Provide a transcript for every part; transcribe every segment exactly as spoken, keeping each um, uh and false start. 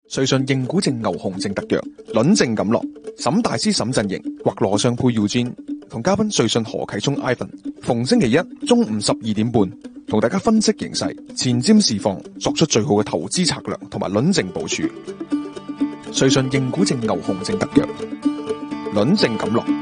瑞信認股證牛熊證特約，輪證錦落，沈大師沈振盈或羅尚佩耀尊同嘉賓瑞信何啟聰 Ivan， 逢星期一中午十二點半，同大家分析形勢、前瞻市況，作出最好嘅投資策略同埋輪證部署。瑞信認股證牛熊證特約，輪證錦落。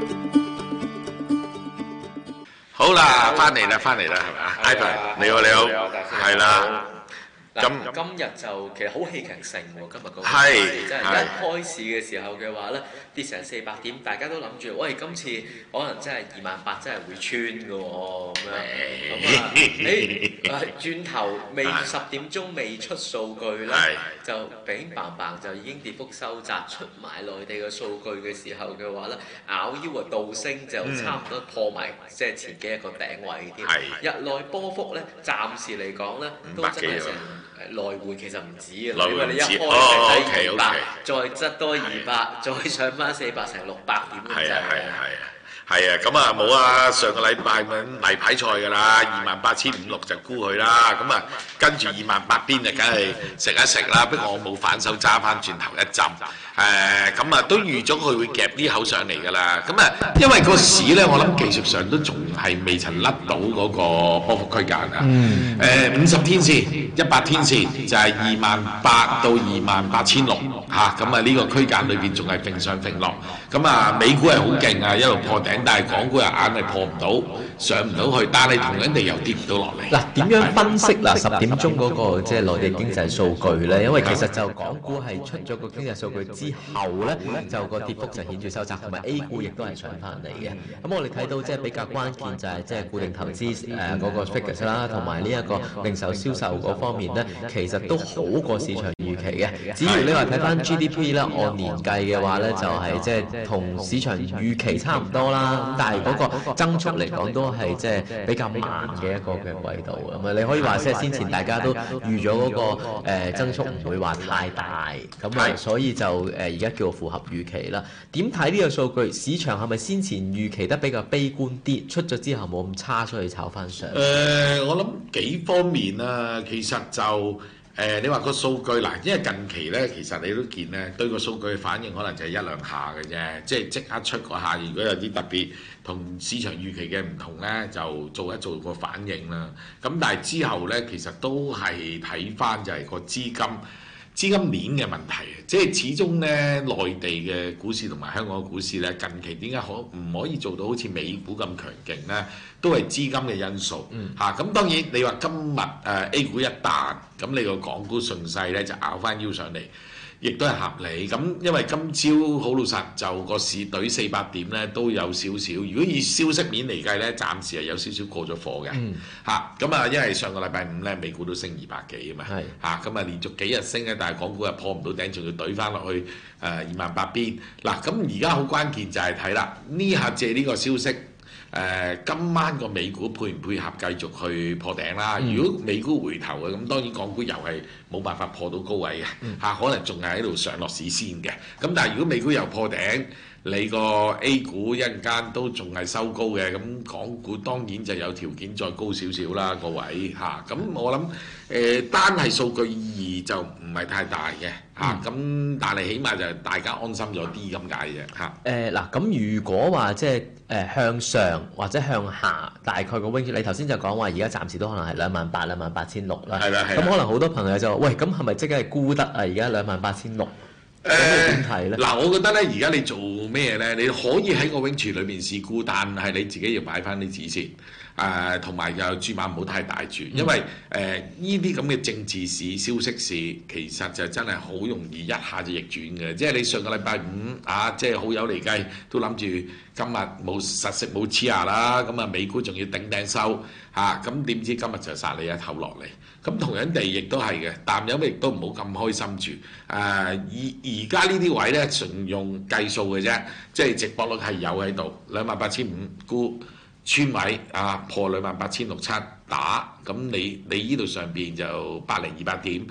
好啦，翻嚟啦，翻嚟啦，係咪啊 ？Ivan，你好，你好，係啦。 咁今日就其實好戲劇性喎，今日嗰個係真係一開市嘅時候嘅話咧，跌成四百點，大家都諗住，喂，今次可能真係二萬八真係會穿嘅喎，咁樣咁啊，誒轉頭未十點鐘未出數據咧，就砰砰砰就已經跌幅收窄，出埋內地嘅數據嘅時候嘅話咧，咬腰啊倒升就差唔多破埋即係前幾日個頂位添，日內波幅咧暫時嚟講咧都真係成。誒來回其實唔止嘅，因為你一開係睇二百，再質多二百，再上翻四百，成六百點咁滯。係啊係啊係啊， 係啊咁啊冇啊！上個禮拜咁例牌賽㗎啦，二萬八千五六就沽佢啦。咁啊跟住二萬八邊就梗係食一食啦。不過我冇反手揸翻轉頭一浸。誒咁啊都預咗佢會夾呢口上嚟㗎啦。咁啊因為個市咧，我諗技術上都仲係未曾甩到嗰個波幅區間啊。誒五十天線、一百天線就係二萬八到二萬八千六嚇。咁啊呢個區間裏邊仲係揈上揈落。咁啊美股係好勁啊，一路破頂，但係港股又硬係破唔到，上唔到去。但係同樣地又跌唔到落嚟。 嗱點樣分析嗱十點鐘嗰個即係內地經濟數據咧？因為其實就港股係出咗個經濟數據之後咧，就個跌幅就顯著收窄，同埋 A 股亦都係上翻嚟嘅。咁我哋睇到即係比較關鍵就係即係固定投資誒嗰個 figures 啦，同埋呢一個零售銷售嗰方面咧，其實都好過市場預期嘅。只要你話睇翻 G D P 咧，按年計嘅話咧，就係即係同市場預期差唔多啦。咁但係嗰個增速嚟講都係即係比較慢嘅一個嘅季度。咁啊，你可以話即係先前大家都預咗嗰個誒增速唔會話太大，咁啊，所以就誒而家叫符合預期啦。點睇呢個數據？市場係咪先前預期得比較悲觀啲？出咗之後冇咁差，所以炒翻上？誒、 呃，我諗幾方面啦。其實就誒、呃，你話個數據嗱，因為近期咧，其實你都見咧，對個數據反應可能就係一兩下嘅啫，即係即刻出個下。如果有啲特別同市場預期嘅唔同咧，就做一做個反應啦。咁但係之後咧，其實都係睇翻就係個資金。資金鏈嘅問題，即係始終咧，內地嘅股市同埋香港嘅股市咧，近期點解可唔可以做到好似美股咁強勁咧？都係資金嘅因素嚇。咁、嗯、當然你話今日誒、呃、A 股一彈，咁你個港股順勢咧就咬翻腰上嚟，亦都係合理。咁因為今朝好老實，就個市對四百點咧都有少少。如果以消息面嚟計咧，暫時係有少少過咗火嘅嚇。咁、嗯、啊，因為上個禮拜五咧，美股都升二百幾啊嘛嚇。咁啊，連續幾日升嘅，但係港股又破唔到頂，仲要懟翻落去誒二萬八邊。嗱，咁而家好關鍵就係睇啦，呢下借呢個消息。誒、呃、今晚個美股配唔配合繼續去破頂啦？嗯、如果美股回頭嘅，咁當然港股又係冇辦法破到高位嘅嚇、嗯啊，可能仲係喺度上落市先嘅。咁但係如果美股又破頂，你個 A 股一陣間都仲係收高嘅，咁港股當然就有條件再高少少啦個位嚇。咁、啊、我諗誒、呃、單係數據意義就唔係太大嘅嚇。咁、嗯啊、但係起碼就係大家安心咗啲咁解嘅嚇。誒嗱， 咁如果話即係誒向上或者向下，大概個 range，你頭先就講話而家暫時都可能係兩萬八、兩萬八千六啦。係啦係。咁可能好多朋友就話：喂，咁係咪即係沽得啊？而家兩萬八千六。誒點睇咧？嗱， 我覺得咧，而家你做咩咧？你可以喺個 range 裏邊試沽，但係你自己要擺翻啲止蝕。誒同埋又注碼唔好太大住，因為誒呢啲咁嘅政治市、消息市，其實就真係好容易一下就逆轉嘅。即係你上個禮拜五啊，即係好友嚟計，都諗住今日冇實食冇黐牙啦，咁啊美股仲要頂頂收嚇，咁、啊、點知今日就殺你一頭落嚟。咁同樣地亦都係嘅，淡友亦都唔好咁開心住。誒而而家呢啲位咧，純用計數嘅啫，即係值博率係有喺度，兩萬八千五沽。穿位啊，破兩萬八千六七打，咁你你呢度上邊就百零二百點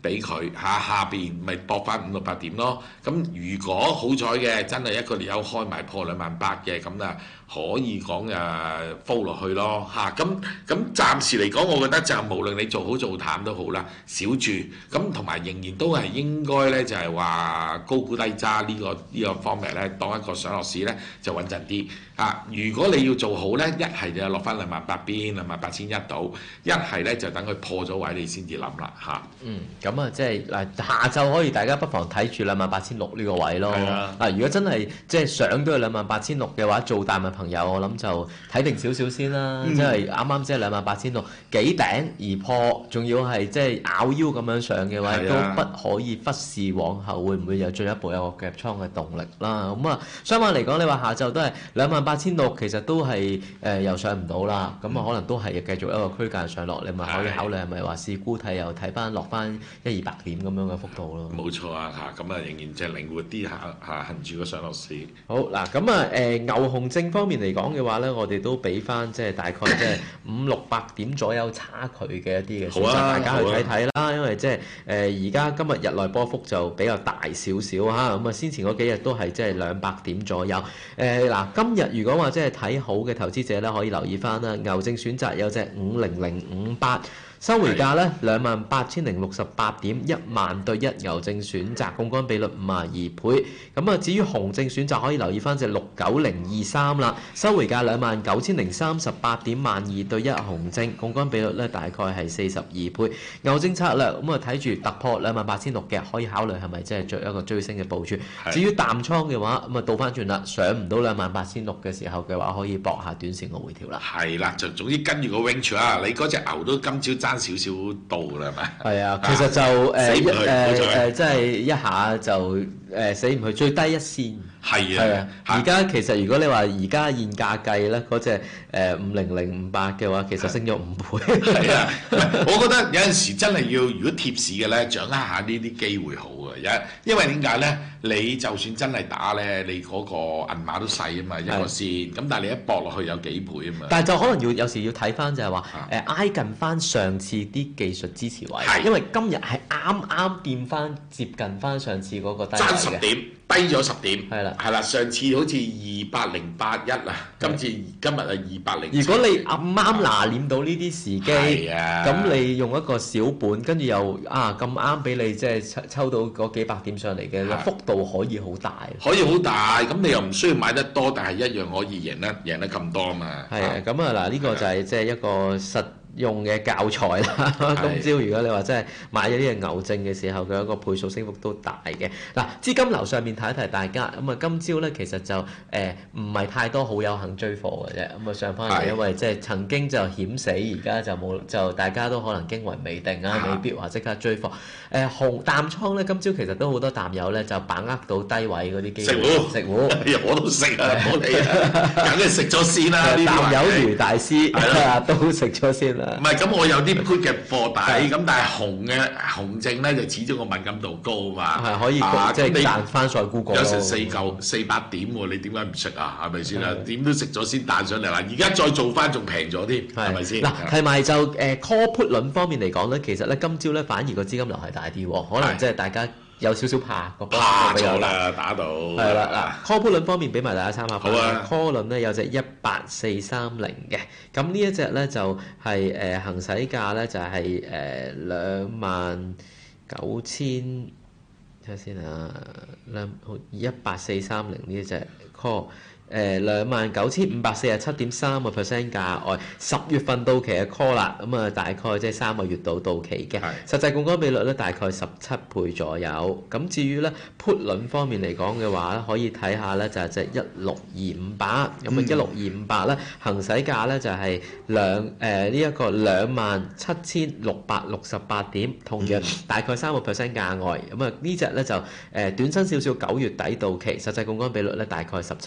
俾佢下下邊咪搏翻五六百點咯。咁如果好彩嘅真係一個裂口開埋破兩萬八嘅，咁啊可以講誒 follow 落去咯嚇。咁咁暫時嚟講，我覺得就無論你做好做淡都好啦，少注咁同埋仍然都係應該咧，就係話高估低揸呢個呢個方面咧，當一個上落市咧就穩陣啲啊。如果你要做好咧，一係就落翻兩萬八邊兩萬八千一度，一係咧就等佢破咗位你先至諗啦嚇。 嗯，咁啊，即係嗱，下晝可以大家不妨睇住兩萬八千六呢個位咯。 係啊， 嗱，如果真係即係上到去兩萬八千六嘅話，做淡嘅朋友，我諗就睇定少少先啦。 嗯、 即係啱啱即係兩萬八千六幾頂而破，仲要係即係咬腰咁樣上嘅話， 啊、 都不可以忽視往後會唔會有進一步有個夾倉嘅動力啦。咁啊，相反嚟講，你話下晝都係兩萬八千六，其實都係誒、呃、又上唔到啦。咁啊、嗯，可能都係繼續一個區間上落，你咪可以考慮係咪話試沽睇又睇翻落翻一二百點咁樣嘅幅度咯。 冇錯啊嚇，咁啊仍然即係靈活啲下下行住個上落市。 好嗱，咁啊誒牛熊證方面嚟講嘅話咧，我哋都俾翻即係大概即係五六百點左右差距嘅一啲嘅選擇，大家去睇睇啦。因為即係誒而家今日日內波幅就比較大少少嚇，咁啊先前嗰幾日都係即係兩百點左右。誒嗱，今日如果話即係睇好嘅投資者咧，可以留意翻啦。牛證選擇有隻五零零五八。收回價咧兩萬八千零六十八點，一萬對一牛證選擇，槓桿比率五十二倍。咁啊，至於熊證選擇可以留意翻隻六九零二三啦，收回價兩萬九千零三十八點，萬二對一熊證，槓桿比率咧大概係四十二倍。牛證策略咁啊，睇住突破兩萬八千六嘅，可以考慮係咪即係作一個追升嘅部署。至於淡倉嘅話，咁啊倒翻轉啦，上唔到兩萬八千六嘅時候嘅話，可以搏下短線嘅回調啦。 係啦，就總之跟住個 range 啊，你嗰隻牛都今朝爭少少到啦，係咪？ 係啊，其實就誒一誒誒，即係一下就誒死唔去，最低一線。 係啊， 係啊，而家其實如果你話而家現價計咧，嗰隻誒五零零五八嘅話，其實升咗五倍。 係啊，我覺得有陣時真係要，如果貼市嘅咧，掌握下呢啲機會好啊。因因為點解咧？你就算真係打咧，你嗰個銀碼都細啊嘛，一個線。咁但係你一搏落去有幾倍啊嘛。 但係就可能要有時要睇翻就係話誒挨近翻上次啲技術支持位，因為今日係啱啱變翻接近翻上次嗰個低位嘅。 爭十點，低咗十點。 係啦， 係啦，上次好似二百零八一啊，今次今日係二百零。 如果你啱啱拿捏到呢啲時機，咁、啊、你用一個小本，跟住又啊咁啱俾你即係抽抽到嗰幾百點上嚟嘅，啊、幅度可以好大。 可以好大，咁你又唔需要買得多，但係一樣可以贏得贏得咁多啊嘛。 係啊，咁啊嗱，呢個就係即係一個實用嘅教材啦。今朝如果你話真係買咗呢隻牛證嘅時候，佢一個倍數升幅都大嘅。嗱，資金流上面睇一睇大家，咁啊今朝咧其實就誒唔係太多好友肯追貨嘅啫。咁啊上翻嚟，因為即係曾經就險死，而家就冇就大家都可能驚魂未定啊，未必話即刻追貨。誒紅淡倉咧，今朝其實都好多淡友咧就把握到低位嗰啲機會。 食糊食糊， 我都食啊，唔好理啊，梗係食咗先啦。 淡友如大師，都食咗先啦。 唔係咁，我有啲 put 嘅貨底，咁但係紅嘅紅證咧就始終個敏感度高啊嘛， 係可以即係賺翻再沽過。 有成四嚿四百點喎，你點解唔食啊？係咪先啊？點都食咗先彈上嚟啦！而家再做翻仲平咗添，係咪先？ 嗱，係咪就誒 call put 輪方面嚟講咧，其實咧今朝咧反而個資金流係大啲喎，可能即係大家有少少怕個波比較大， 打到係啦嗱。call put 輪方面俾埋大家參考翻。 好啊 call 輪咧有隻一八四三零嘅，咁呢一隻咧就係誒行使價咧就係誒兩萬九千，睇下先啊，兩一八四三零呢一隻 call。誒兩萬九千五百四十七點三個 percent 價外，十月份到期嘅 call 啦，咁啊大概即係三個月度到期嘅，實際槓桿比率咧大概十七倍左右。咁至於咧 put 輪方面嚟講嘅話咧，可以睇下咧就係隻一六二五八，咁啊一六二五八咧行使價咧就係兩誒呢一個兩萬七千六百六十八點，同樣大概三個 percent 價外。咁啊呢隻咧就誒短身少少，九月底到期，實際槓桿比率咧大概十七倍。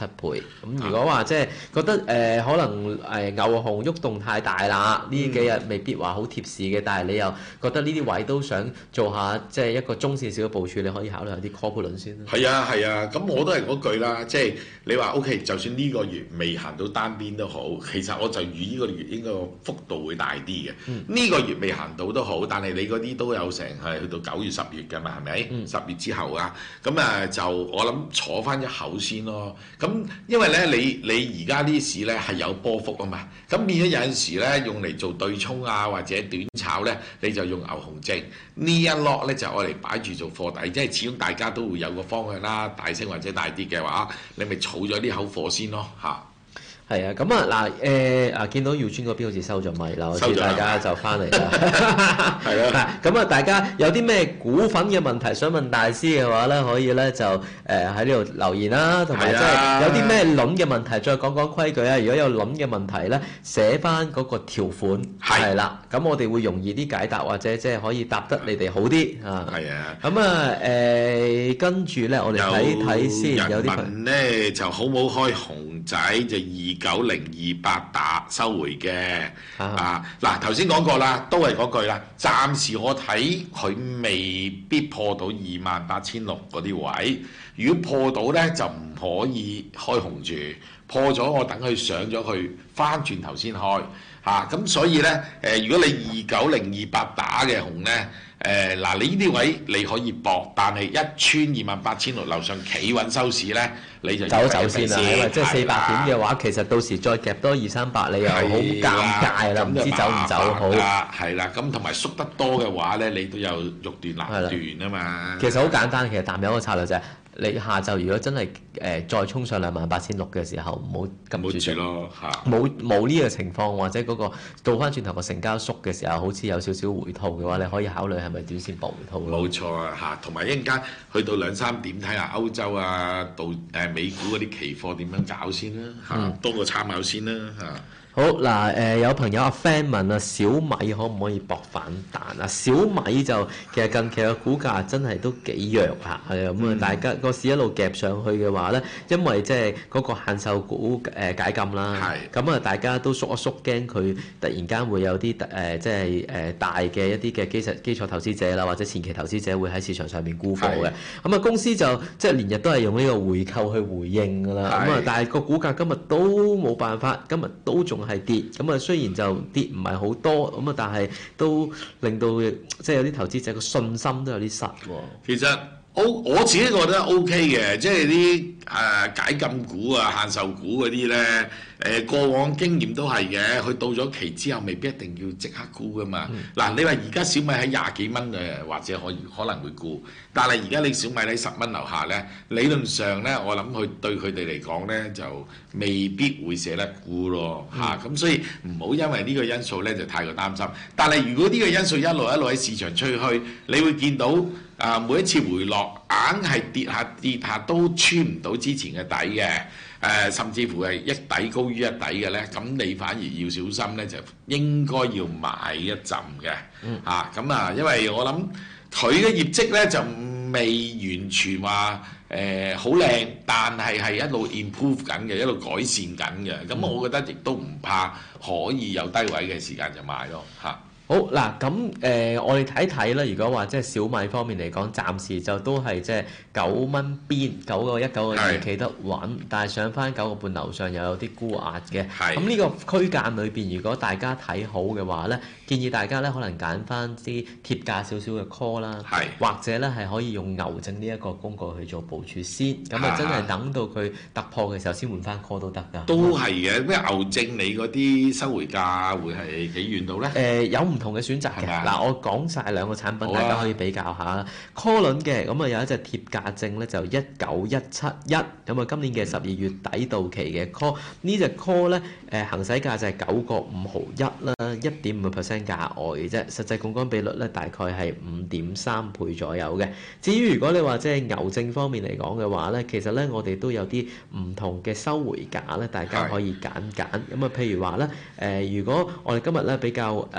咁如果話即係覺得誒、呃、可能誒牛熊喐動太大啦，呢幾日未必話好貼市嘅，但係你又覺得呢啲位都想做下即係一個中線少嘅部署，你可以考慮下啲 call put 輪先啦。 係啊係啊，咁我都係嗰句啦，即係你話 OK，就算呢個月未行到單邊都好，其實我就預呢個月應該個幅度會大啲嘅。呢、嗯、個月未行到都好，但係你嗰啲都有成係去到九月十月㗎嘛，係咪？十、嗯、月之後啊，咁啊就我諗坐翻一口先咯。咁因為咧你你而家啲市咧係有波幅啊嘛，咁變咗有陣時咧用嚟做對沖啊或者短炒咧，你就用牛熊證呢一 lot 咧就愛嚟擺住做貨底，即係始終大家都會有個方向啦，大升或者大跌嘅話，你咪儲咗啲口貨先咯嚇。 係啊，咁啊嗱誒啊，見到耀川嗰邊好似收咗咪啦，我知大家就翻嚟啦。係啊，咁啊，大家有啲咩股份嘅問題想問大師嘅話咧，可以咧就誒喺呢度留言啦，同埋即係有啲咩輪嘅問題，再講講規矩啊。如果有輪嘅問題咧，寫翻嗰個條款係啦，咁我哋會容易啲解答，或者即係可以答得你哋好啲啊。係啊。咁啊誒，跟住咧，我哋睇睇先，有啲問咧就好冇開熊仔就二九零二八打收回嘅啊！嗱，頭先講過啦，都係嗰句啦。暫時我睇佢未必破到二萬八千六嗰啲位。如果破到呢，就唔可以開紅住。破咗我等佢上咗去，翻轉頭先開嚇。咁、啊、所以呢，誒、呃，如果你二九零二八打嘅紅呢，誒、呃、嗱，你呢啲位你可以搏，但係一穿二萬八千六樓上企穩收市呢，你就走走先啦，因為即係四百點嘅話，其實到時再夾多二三百，你又好尷尬啦，唔知走唔走好。 係啦，咁同埋縮得多嘅話呢，你都有肉斷難斷啊嘛。 其實好簡單，其實淡友個策略就係、是。你下晝如果真係誒、呃、再衝上兩萬八千六嘅時候，唔好撳住咯嚇， 冇冇呢個情況，或者嗰個倒翻轉頭個成交縮嘅時候，好似有少少回吐嘅話，你可以考慮係咪短線博回吐咯。 冇錯啊嚇，同埋一陣間去到兩三點睇下歐洲啊、到誒、呃、美股嗰啲期貨點樣搞先啦嚇，嗯、多個參考先啦嚇。 好嗱，誒、呃、有朋友阿 Fan 問啊，小米可唔可以搏反彈啊？小米就其實近期嘅股價真係都幾弱嚇，係啊咁啊，大家個市一路夾上去嘅話咧，因為即係嗰個限售股誒解禁啦，咁啊是大家都縮一縮，驚佢突然間會有啲誒即係誒大嘅一啲嘅基礎基礎投資者啦，或者前期投資者會喺市場上面沽貨嘅，咁啊是公司就即係連日都係用呢個回購去回應㗎啦，咁啊是但係個股價今日都冇辦法，今日都仲係跌，咁啊雖然就跌唔係好多，咁啊但係都令到即係有啲投資者個信心都有啲失喎。 其實我我自己覺得 O K 嘅，即係啲誒解禁股啊、限售股嗰啲咧，誒、呃、過往經驗都係嘅，佢到咗期之後未必一定要即刻沽噶嘛。嗱、嗯，你話而家小米喺廿幾蚊誒，或者可以可能會沽，但係而家你小米喺十蚊樓下咧，理論上咧，我諗佢對佢哋嚟講咧就未必會捨得沽咯嚇。咁、嗯啊、所以唔好因為呢個因素咧就太過擔心。但係如果呢個因素一路一路喺市場吹去，你會見到。啊！每一次回落，硬係跌下跌下都穿唔到之前嘅底嘅，誒、呃、甚至乎係一底高於一底嘅咧，咁你反而要小心咧，就應該要買一陣嘅，嗯、啊咁啊，因為我諗佢嘅業績咧就未完全話誒好靚，但係係一路 improve 緊嘅，一路改善緊嘅，咁、嗯、我覺得亦都唔怕可以有低位嘅時間就買咯，嚇、啊。 好嗱，咁誒、呃、我哋睇睇啦。如果話即係小米方面嚟講，暫時就都係即係九蚊邊九個一九個二企得穩，是但係上翻九個半樓上又有啲沽壓嘅。咁呢是個區間裏邊，如果大家睇好嘅話咧，建議大家咧可能揀翻啲貼價少少嘅 call 啦，是或者咧係可以用牛證呢一個工具去做部署先。咁啊真係等到佢突破嘅時候先換翻 call 都得㗎。 都係嘅，咩牛證你嗰啲收回價會係幾遠到咧？誒、 呃、有。唔同嘅選擇嘅嗱吧，我講晒兩個產品，大家可以比較下。call 輪嘅咁啊，有一隻貼價證咧，就一九一七一咁啊，今年嘅十二月底到期嘅 call 呢隻 call 咧，誒行使價就係九個五毫一啦，一點五個 percent 價外嘅啫，實際槓桿比率咧大概係五點三倍左右嘅。至於如果你話即係牛證方面嚟講嘅話咧，其實咧我哋都有啲唔同嘅收回價咧，大家可以揀揀。咁啊，譬如話咧，誒如果我哋今日咧比較誒，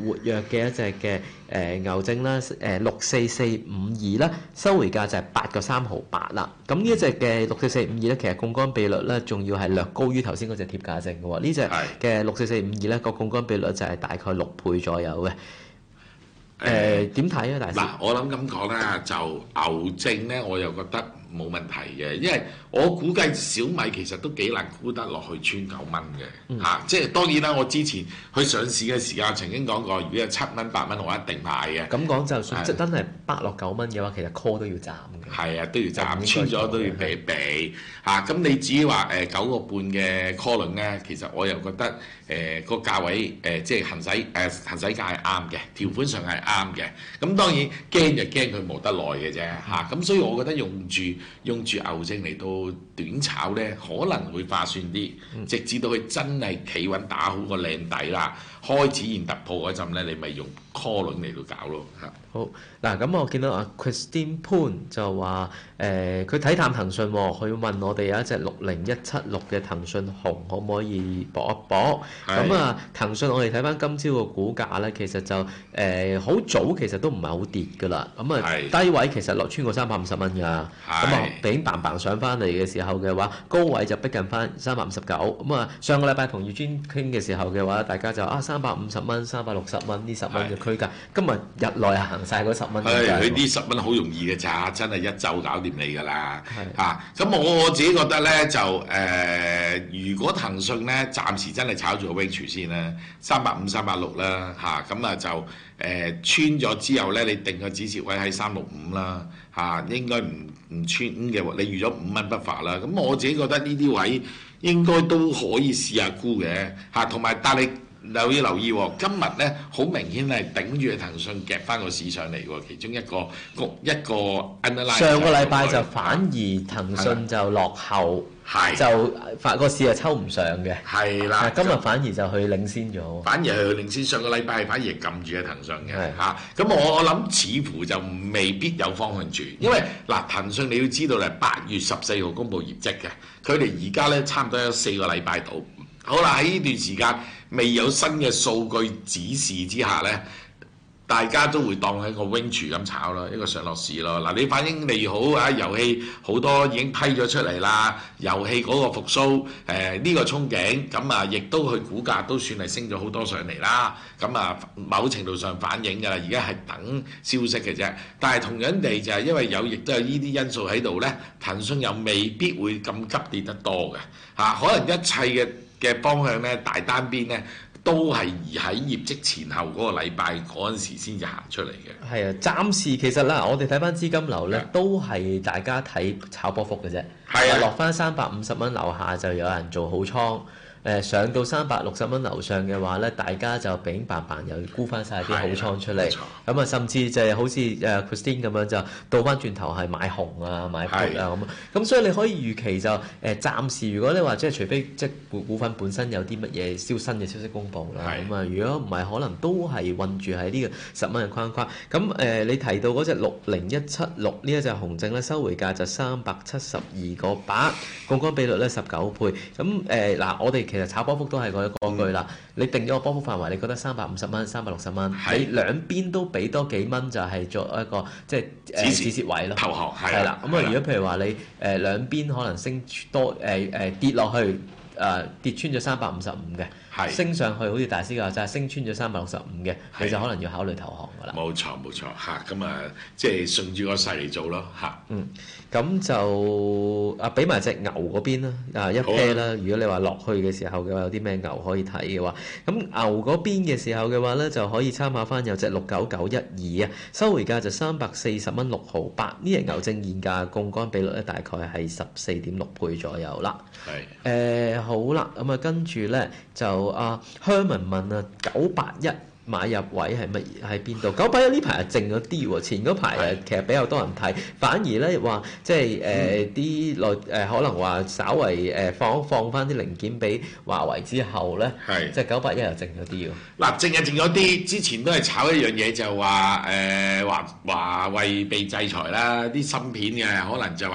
活躍嘅一隻嘅誒牛證啦，誒六四四五二啦，收回價就係八個三毫八啦。咁呢一隻嘅六四四五二咧，其實槓桿比率咧，仲要係略高於頭先嗰隻貼價證嘅喎。呢隻嘅六四四五二咧，個槓桿比率就係大概六倍左右嘅。誒點睇啊，大師？ 嗱，我諗咁講啦，就牛證咧，我又覺得冇問題嘅，因為我估計小米其實都幾難沽得落去穿九蚊嘅嚇， 嗯啊，即係當然啦，我之前去上市嘅時間曾經講過，如果有七蚊八蚊，我一定買嘅。 咁講就算即真係北落九蚊嘅話，其實 call 都要斬嘅。 係啊，都要斬，穿咗都要避一避嚇。咁你至於話誒九個半嘅 call 輪咧，其實我又覺得誒個價位誒，呃、即係行使誒行使價係啱嘅，條款上係啱嘅。咁當然驚就驚佢冇得耐嘅啫嚇。咁所以我覺得用住用住牛證嚟到短炒咧，可能會划算啲。直至到佢真係企穩打好個靚底啦，開始現突破嗰陣咧，你咪用 call 輪嚟到搞咯嚇。 好嗱，咁我見到阿 Christine Poon 就話誒，佢睇淡騰訊喎，佢問我哋有一隻六零一七六嘅騰訊紅可唔可以搏一搏？咁啊，騰訊我哋睇翻今朝個股價咧，其實就誒好、呃、早其實都唔係好跌㗎啦。咁啊低位其實落穿過三百五十蚊㗎，咁啊頂嘭嘭上翻嚟嘅時候嘅話，高位就逼近翻三百五十九。咁啊上個禮拜同葉專傾嘅時候嘅話，大家就啊三百五十蚊、三百六十蚊呢十蚊嘅區間，今日日內行晒嗰十蚊。 係佢啲十蚊好容易嘅咋，真係一晝搞掂你㗎啦嚇。咁我我自己覺得咧就誒、呃，如果騰訊咧暫時真係炒住個 range 先啦，三百五、三百六啦嚇，咁啊就誒、呃、穿咗之後咧，你定個止蝕位喺三六五啦嚇，應該唔唔穿嘅喎，你預咗五蚊不發啦。咁我自己覺得呢啲位應該都可以試下沽嘅嚇，同埋但係。留意留意喎，今日咧好明顯係頂住騰訊夾翻個市上嚟喎，其中一個一個上個禮拜就反而騰訊就落後，就發個市係抽唔上嘅。 係啦， 今日反而就去領先咗。 反而係去領先，上個禮拜係反而係撳住嘅騰訊嘅嚇。咁我我諗似乎就未必有方向住，因為嗱騰訊你要知道咧，八月十四號公佈業績嘅，佢哋而家咧差唔多有四個禮拜到。好啦，喺呢段時間未有新嘅數據指示之下呢，大家都會當係一個 range 咁炒咯，一個上落市咯。嗱，你反映利好啊，遊戲好多已經批咗出嚟啦，遊戲嗰個復甦，誒、呃、呢、這個憧憬，咁啊亦都佢股價都算係升咗好多上嚟啦。咁啊某程度上反映㗎啦，而家係等消息嘅啫。但係同樣地就係因為有亦都有呢啲因素喺度呢，騰訊又未必會咁急跌得多嘅嚇、啊，可能一切嘅。嘅方向咧，大單邊咧都係移喺業績前後嗰個禮拜嗰陣時先至行出嚟嘅。係啊，暫時其實啦，我哋睇翻資金流咧，都係大家睇炒波幅嘅啫。係啊，落翻三百五十蚊樓下就有人做好倉。誒上到三百六十蚊樓上嘅話咧，大家就餅白白又沽翻晒啲好倉出嚟，咁啊甚至就係好似誒 Christine 咁樣就倒翻轉頭係買紅啊買 put 啊咁，咁所以你可以預期就誒、呃、暫時如果你話即係除非即係股股份本身有啲乜嘢燒新嘅消息公佈啦，咁啊如果唔係可能都係韞住喺呢個十蚊嘅框框。咁誒、呃、你提到嗰隻六零一七六呢一隻紅證咧，收回價就三百七十二個八，槓桿比率咧十九倍。咁誒嗱我哋其實炒波幅都係嗰嗰句啦，你定咗個波幅範圍，你覺得三百五十蚊、三百六十蚊，你兩邊都俾多幾蚊，就係作一個即係誒止蝕位咯。投降係啦，咁啊，如果譬如話你誒、呃、兩邊可能升多誒誒、呃、跌落去誒、呃、跌穿咗三百五十五嘅。升上去好似大師話齋，升穿咗三百六十五嘅，你就可能要考慮投降㗎啦。冇錯冇錯嚇，咁啊即係順住個勢嚟做咯嚇。嗯，咁就啊俾埋隻牛嗰邊啦，啊一 pair 啦。如果你話落去嘅時候嘅話，有啲咩牛可以睇嘅話，咁牛嗰邊嘅時候嘅話咧，就可以參考翻有隻六九九一二啊，收回價就三百四十蚊六毫八。呢隻牛證現價槓桿比率咧大概係十四點六倍左右啦。係誒好啦，咁啊跟住咧就。啊，Herman 問啊，九八一買入位係乜嘢？喺邊度？九八一呢排係靜咗啲喎，前嗰排誒其實比較多人睇，反而咧話即係誒啲內誒可能話稍為誒放放翻啲零件俾華為之後咧，即係九八一又靜咗啲喎。嗱，靜係靜咗啲，之前都係炒一樣嘢就話誒華華為被制裁啦，啲芯片嘅可能就話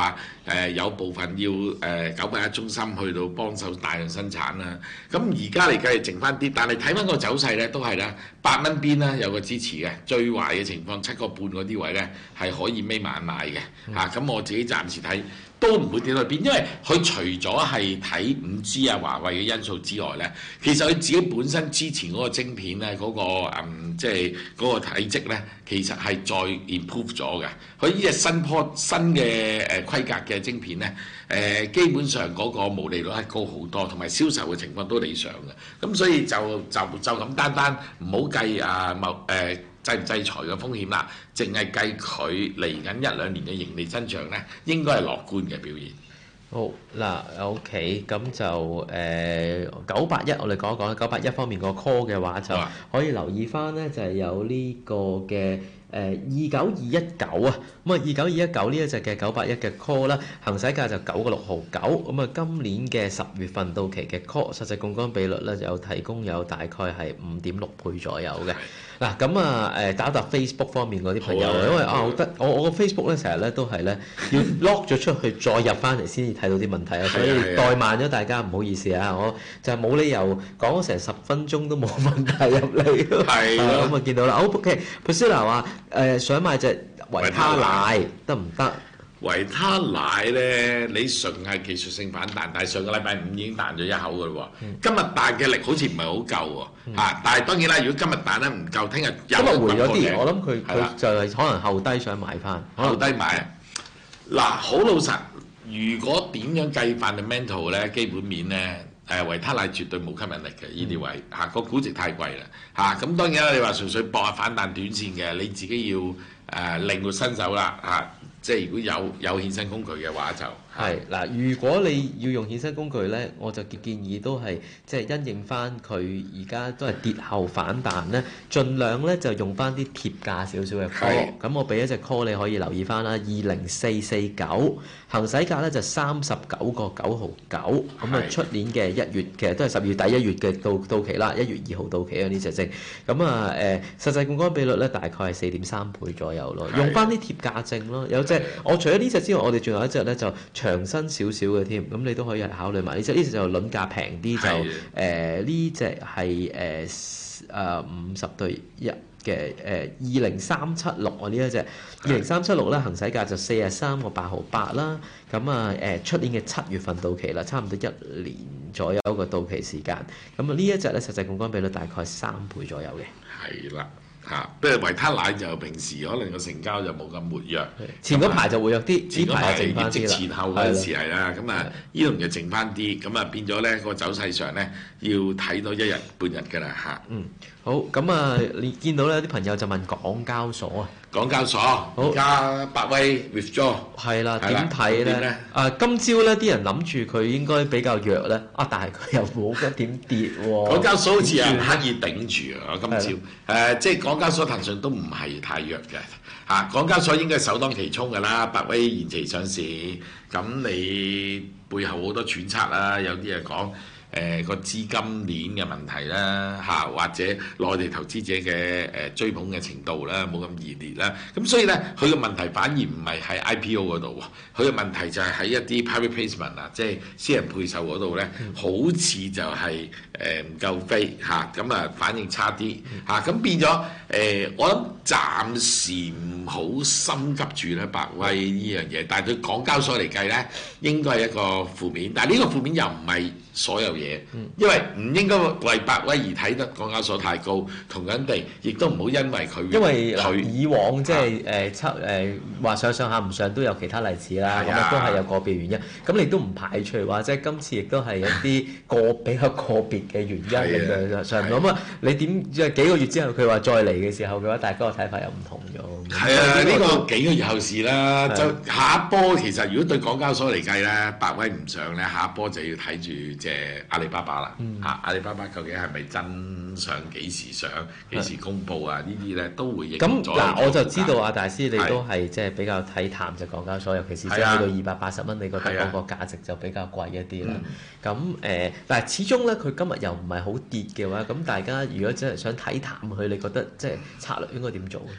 誒有部分要誒九八一中心去到幫手大量生產啦。咁而家嚟計剩翻啲，但係睇翻個走勢咧都係啦，八蚊邊啦有個支持嘅，最壞嘅情況七個半嗰啲位咧係可以眯埋眼買嘅嚇。咁、嗯啊、我自己暫時睇都唔會跌到去邊，因為佢除咗係睇五 G 啊華為嘅因素之外咧，其實佢自己本身之前嗰個晶片咧嗰、嗰個嗯即係嗰個體積咧，其實係再 improve 咗嘅。佢呢隻新波新嘅誒規格嘅晶片咧，誒、呃、基本上嗰個毛利率係高好多，同埋銷售嘅情況都理想嘅。咁所以就就就咁單單唔好計啊某誒。呃制唔制裁嘅風險啦，淨係計佢嚟緊一兩年嘅盈利增長咧，應該係樂觀嘅表現。 好嗱 ，OK，咁就誒九八一，我哋講一講啦。九八一方面個 call 嘅話，就可以留意翻咧，就係有呢個嘅。誒二九二一九啊，咁啊二九二一九呢一隻嘅九八一嘅 call 啦，行使價就九個六毫九，咁啊今年嘅十月份到期嘅 call，實際槓桿比率咧就有提供有大概係五點六倍左右嘅。嗱咁啊誒打答 Facebook 方面嗰啲朋友，啊、因為啊我得我我個 Facebook 咧成日咧都係咧要 lock 咗出去再入翻嚟先至睇到啲問題啊，所以怠慢咗大家唔好意思啊，我就冇理由講咗成十分鐘都冇問題入嚟。係咯，咁啊見到啦。OK，Priscilla 話。誒、呃、想買隻維他奶得唔得？ 維他奶咧，你純係技術性反彈，但係上個禮拜五已經彈咗一口㗎啦喎。嗯、今日彈嘅力好似唔係好夠喎、嗯啊、但係當然啦，如果今日彈得唔夠，聽日又今日回咗啲，我諗佢佢就係可能後低想買翻， 後低買。嗱，好老實，如果點樣計 fundamental 咧，基本面咧？誒維他奶絕對冇吸引力嘅呢啲位嚇，個估值太貴啦嚇。咁當然啦，你話純粹搏下反彈短線嘅，你自己要誒令到新手啦嚇。即係如果有有衍生工具嘅話就係嗱，如果你要用衍生工具咧，我就建議都係即係因應翻佢而家都係跌後反彈咧，盡量咧就用翻啲貼價少少嘅 call。咁我俾一隻 call 你可以留意翻啦，二零四四九行使價咧就三十九個九毫九。咁啊出年嘅一月其實都係十月底一月嘅到到期啦，一月二號到期啊呢隻證。咁啊誒實際槓桿比率咧大概係四點三倍左右咯，用翻啲貼價證咯，有。我除咗呢隻之外，我哋仲有一隻咧就長身少少嘅添，咁你都可以考慮埋呢隻。呢隻就輪價平啲，就誒呢隻係誒誒五十對一嘅誒二零三七六啊呢一隻二零三七六咧行使價就四十三個八毫八啦。咁啊誒出年嘅七月份到期啦，差唔多一年左右個到期時間。咁啊呢一隻咧實際槓桿比率大概三倍左右嘅。係啦。嚇，不過維他奶就平時可能個成交就冇咁活躍， 前嗰排就活躍啲， 前嗰排業績前後嗰陣時係啦，咁啊呢輪就剩翻啲，咁啊變咗咧個走勢上咧要睇到一日半日㗎啦嚇。 嗯，好，咁啊你見到咧啲朋友就問港交所啊， 港交所而家百威 withdraw 係啦，點睇咧？啊，今朝咧啲人諗住佢應該比較弱咧，啊，但係佢又冇乜點跌喎。 港交所好似係刻意頂住啊，今朝誒即係港交所、騰訊都唔係太弱嘅嚇。港交所應該首當其衝㗎啦，百威延期上市，咁你背後好多揣測啦，有啲係講。誒個、呃、資金鏈嘅問題啦，嚇、啊、或者內地投資者嘅誒、呃、追捧嘅程度啦，冇咁熱烈啦，咁所以咧佢嘅問題反而唔係喺 I P O 嗰度喎，佢嘅問題就係喺一啲 private placement 啊，即係私人配售嗰度咧，嗯、好似就係誒唔夠飛嚇，咁啊反應差啲嚇，咁、啊、變咗誒、呃，我諗暫時唔好心急住咧百威呢樣嘢，但係對港交所嚟計咧，應該係一個負面，但係呢個負面又唔係所有嘢，因為唔應該為百威而睇得港交所太高，同樣地，亦都唔好因為佢， 因為佢以往即係誒七誒話上上下唔上都有其他例子啦，咁啊都係有個別原因，咁你都唔排除話即係今次亦都係一啲個比較個別嘅原因令佢上唔到。咁啊，你點即係幾個月之後佢話再嚟嘅時候嘅話，大家個睇法又唔同咗。 係啊，呢個幾個月後事啦，就下一波其實如果對港交所嚟計咧，百威唔上咧，下一波就要睇住。即係阿里巴巴啦，嚇、嗯啊、阿里巴巴究竟係咪真相幾時上、幾時公佈啊？呢啲咧都會影響咗。咁嗱， 我就知道阿大師你都係即係比較睇淡隻港交所，尤其是即係去到二百八十蚊，你覺得嗰個價值就比較貴一啲啦。咁誒、嗯呃，但係始終咧，佢今日又唔係好跌嘅話，咁大家如果真係想睇淡佢，你覺得即係策略應該點做？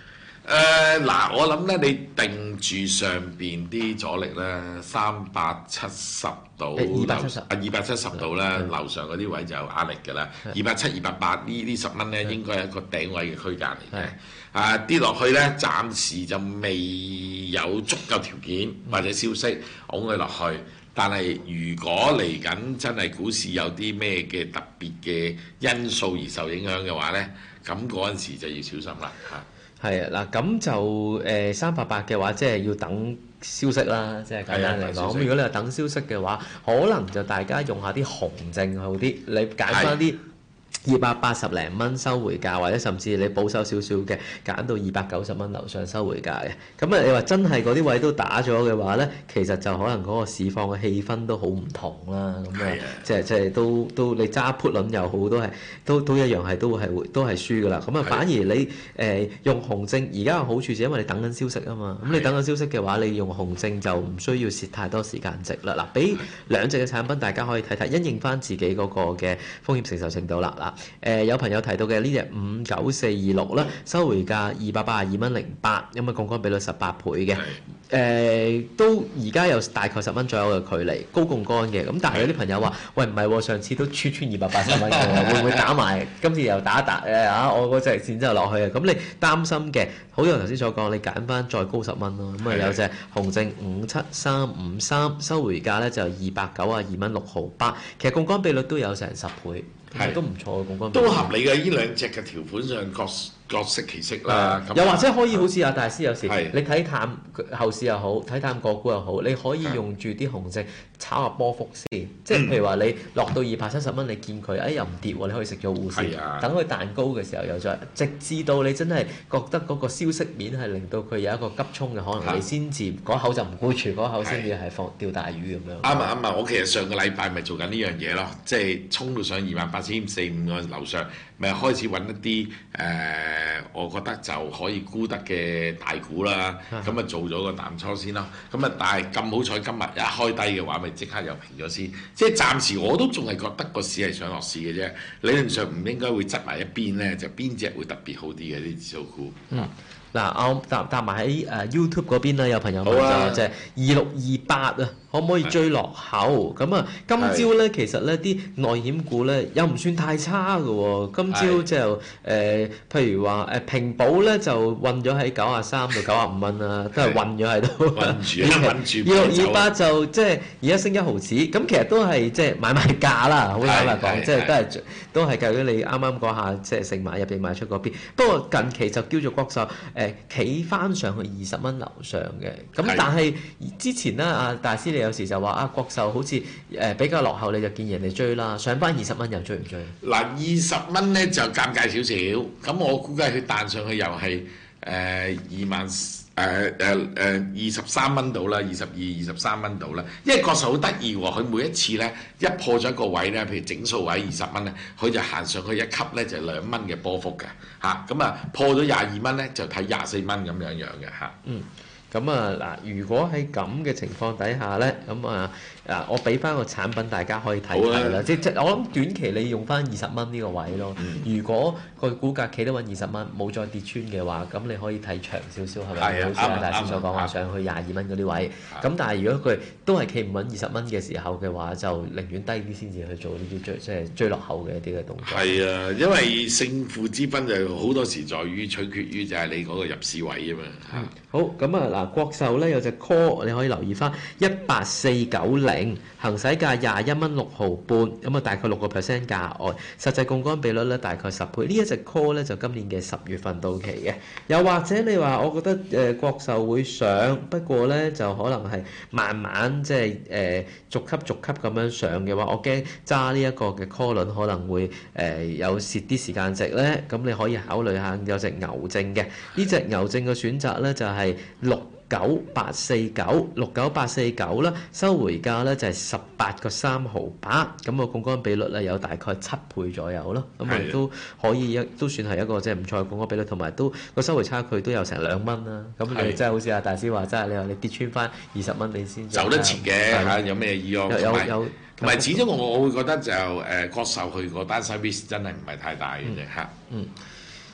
誒嗱，我諗咧，你定住上邊啲阻力咧，三百七十度， 二百七十啊二百七十度咧，樓上嗰啲位就有壓力㗎啦。二百七、二百八呢呢十蚊咧，應該係一個頂位嘅區間嚟嘅。啊跌落去咧，暫時就未有足夠條件或者消息拱佢落去。但係如果嚟緊真係股市有啲咩嘅特別嘅因素而受影響嘅話咧，咁嗰陣時就要小心啦嚇。 係啊，嗱咁就誒三百八嘅話，即係要等消息啦，即係簡單嚟講。咁如果你係等消息嘅話，可能就大家用下啲紅證好啲，你揀翻啲二百八十零蚊收回價，或者甚至你保守少少嘅，揀到二百九十蚊樓上收回價嘅。咁啊，你話真係嗰啲位都打咗嘅話咧，其實就可能嗰個市況嘅氣氛都好唔同啦。咁啊，即係即係都都你揸 put 輪又好，都係都都一樣係都係會都係輸噶啦。咁啊，反而你誒、呃、用紅證，而家嘅好處就因為你等緊消息啊嘛。咁你等緊消息嘅話，你用紅證就唔需要蝕太多時間值啦。嗱，俾兩隻嘅產品大家可以睇睇，因應翻自己嗰個嘅風險承受程度啦。嗱。誒、呃、有朋友提到嘅呢隻五九四二六啦，收回價二百八十二蚊零八，咁啊槓桿比率十八倍嘅，誒、呃、都而家有大概十蚊左右嘅距離，高槓桿嘅，咁但係有啲朋友話：喂唔係喎，上次都穿穿二百八十蚊嘅，會唔會打埋？今次又打一打誒啊！我嗰隻線之後落去啊，咁你擔心嘅，好似我頭先所講，你揀翻再高十蚊咯，咁啊有隻紅證五七三五三，收回價咧就二百九啊二蚊六毫八，其實槓桿比率都有成十倍。係都唔錯嘅槓桿， 都合理嘅。呢兩隻嘅條款上各各色其色啦。 又或者可以好似阿大師有時，你睇淡後市又好，睇淡個股又好，你可以用住啲紅證炒下波幅先。即係譬如話你落到二百七十蚊，你見佢哎又唔跌喎，你可以食咗糊先。等佢彈高嘅時候又再，直至到你真係覺得嗰個消息面係令到佢有一個急衝嘅可能，你先至嗰口就唔沽住，嗰口先至係放釣大魚咁樣。 啱啊啱啊！我其實上個禮拜咪做緊呢樣嘢咯，即係衝到上二萬八千四五個樓上，咪開始揾一啲誒、呃，我覺得就可以沽得嘅大股啦。咁啊做咗個淡倉先咯。咁啊，但係咁好彩今日一開低嘅話，咪即刻又平咗先。即係暫時我都仲係覺得個市係上落市嘅啫。理論上唔應該會側埋一邊咧，就邊隻會特別好啲嘅啲指數股。 嗯。嗱，我搭搭埋喺誒 YouTube 嗰邊啦，有朋友問就即係二六二八啊，可唔可以追落後？咁啊，今朝咧其實咧啲內險股咧又唔算太差嘅喎。今朝就誒，譬如話誒平保咧就韞咗喺九啊三到九啊五蚊啦，都係韞咗喺度。 韞住，韞住。 二六二八就即係而家升一毫子，咁其實都係即係買賣價啦，好坦白講，即係都係都係究竟你啱啱嗰下即係成買入定賣出嗰邊。不過近期就叫做國壽誒。誒企翻上去二十蚊樓上嘅，咁但係之前咧，阿大師你有時就話啊，國壽好似誒比較落後，你就建議人哋追啦，上翻二十蚊又追唔追？ 嗱，二十蚊咧就尷尬少少，咁我估計佢彈上去又係誒二萬誒誒誒二十三蚊到啦，二十二、二十三蚊到啦。因為國壽好得意喎，佢每一次咧一破咗一個位咧，譬如整數位二十蚊咧，佢就行上去一級咧就兩蚊嘅波幅嘅嚇。咁啊破咗廿二蚊咧就睇廿四蚊咁樣樣嘅嚇。 嗯。咁啊嗱，如果喺咁嘅情況底下咧，咁啊啊，我俾翻個產品大家可以睇睇啦。即即我諗短期你用翻二十蚊呢個位咯。嗯、如果個股價企得穩二十蚊，冇再跌穿嘅話，咁你可以睇長少少係咪？好似阿大師所講話上去廿二蚊嗰啲位。咁、嗯、但係如果佢都係企唔穩二十蚊嘅時候嘅話，就寧願低啲先至去做呢啲追即係追落後嘅一啲嘅動作。係啊，因為勝負之分就好多時在於取決於就係你嗰個入市位啊嘛。 嗯、好，咁啊嗱。國壽咧有隻 call，你可以留意翻一八四九零，行使價廿一蚊六毫半，咁啊大概六個 percent 價外，實際槓桿比率咧大概十倍。呢一隻 call 咧就今年嘅十月份到期嘅。又或者你話，我覺得誒、呃、國壽會上，不過咧就可能係慢慢即係誒逐級逐級咁樣上嘅話，我驚揸呢一個嘅 call 輪可能會誒、呃、有蝕啲時間值咧。咁你可以考慮下有隻牛證嘅，呢隻牛證嘅選擇咧就係六九八四九六九八四九啦，收回價咧就係十八個三毫八，咁個槓桿比率咧有大概七倍左右咯，咁啊都可以一都算係一個即係唔錯嘅槓桿比率，同埋都個收回差距都有成兩蚊啦。咁你真係好似阿大師話齋，你話你跌穿翻二十蚊你先走得前嘅嚇，有咩意義？ 有有同埋始終我我會覺得就誒國壽佢嗰單 service 真係唔係太大嘅啫嚇。 嗯。